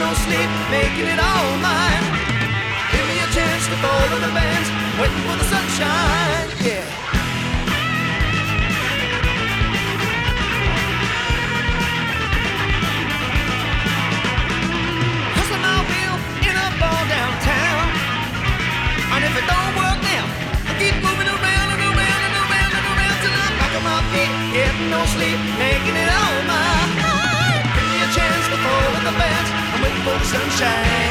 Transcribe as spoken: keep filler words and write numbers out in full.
no sleep, making it all mine. Give me a chance to follow the bands, waiting for the sunshine, yeah. Hustling my wheel in a bar downtown, and if it don't work now, I keep moving around and around and around and around till I'm back on my feet, getting no sleep, making it all mine. Give me a chance to follow the bands, I'm waiting for the sunshine.